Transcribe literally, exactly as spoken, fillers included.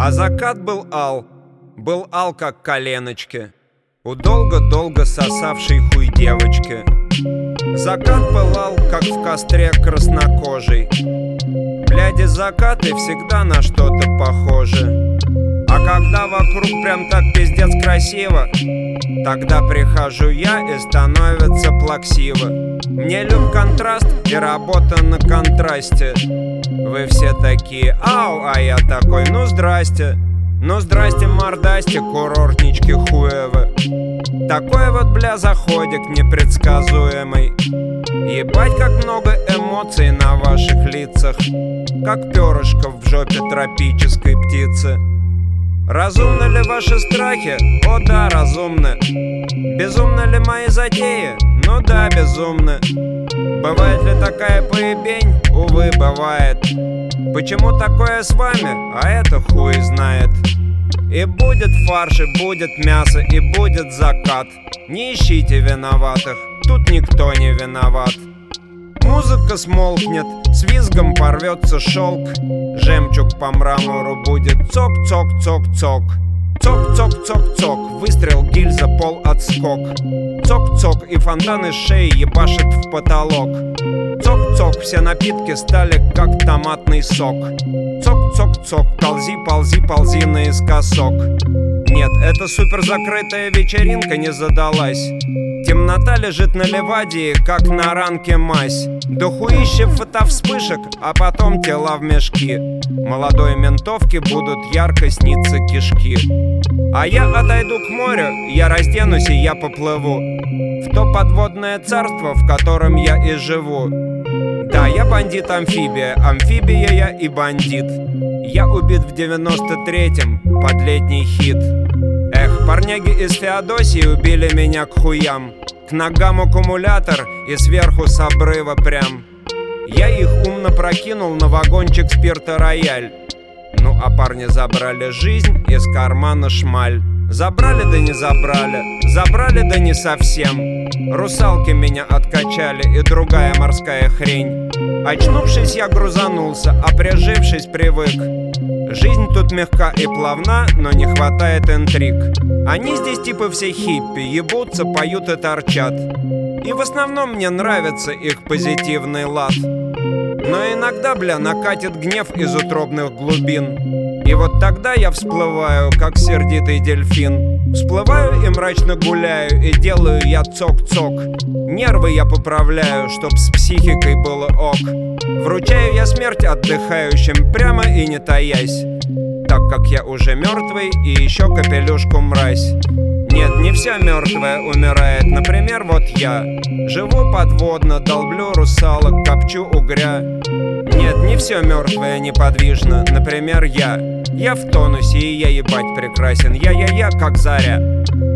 А закат был ал, был ал, как коленочки у долго-долго сосавшей хуй девочки. Закат пылал, как в костре краснокожий. Бляди, закаты всегда на что-то похожи. А когда вокруг прям так пиздец красиво, тогда прихожу я и становится плаксиво. Мне люб контраст и работа на контрасте. Вы все такие ау, а я такой ну здрасте. Ну здрасте, мордасти, курортнички хуевы. Такой вот, бля, заходик непредсказуемый. Ебать, как много эмоций на ваших лицах, как перышко в жопе тропической птицы. Разумны ли ваши страхи? О да, разумны. Безумны ли мои затеи? Ну да, безумны. Бывает ли такая поебень? Увы, бывает. Почему такое с вами? А это хуй знает. И будет фарш, и будет мясо, и будет закат. Не ищите виноватых, тут никто не виноват. Музыка смолкнет, с визгом порвется шелк. Жемчуг по мрамору будет цок-цок-цок-цок. Цок-цок-цок-цок, выстрел, гильза, пол, отскок. Цок-цок, и фонтан из шеи ебашит в потолок. Цок-цок, все напитки стали как томатный сок. Цок-цок-цок, ползи, ползи, ползи наискосок. Нет, эта супер закрытая вечеринка не задалась. Темнота лежит на левадии, как на ранке мазь. Дохуище фотовспышек, а потом тела в мешки. Молодой ментовке будут ярко сниться кишки. А я отойду к морю, я разденусь и я поплыву в то подводное царство, в котором я и живу. Да, я бандит-амфибия, амфибия я и бандит. Я убит в девяносто третьем под летний хит. Эх, парняги из Феодосии убили меня к хуям. К ногам аккумулятор и сверху с обрыва прям. Я их умно прокинул на вагончик спирта рояль. Ну а парни забрали жизнь из кармана шмаль. Забрали да не забрали, забрали да не совсем. Русалки меня откачали и другая морская хрень. Очнувшись, я грузанулся, а прижившись, привык. Жизнь тут мягка и плавна, но не хватает интриг. Они здесь типа все хиппи, ебутся, поют и торчат. И в основном мне нравится их позитивный лад. Но иногда, бля, накатит гнев из утробных глубин. И вот тогда я всплываю, как сердитый дельфин. Всплываю и мрачно гуляю, и делаю я цок-цок. Нервы я поправляю, чтоб с психикой было ок. Вручаю я смерть отдыхающим прямо и не таясь, так как я уже мертвый и еще капелюшку мразь. Нет, не все мертвое умирает, например, вот я. Живу подводно, долблю русалок, копчу угря. Нет, не все мертвое неподвижно, например, я. Я в тонусе, и я ебать прекрасен, я-я-я, как заря.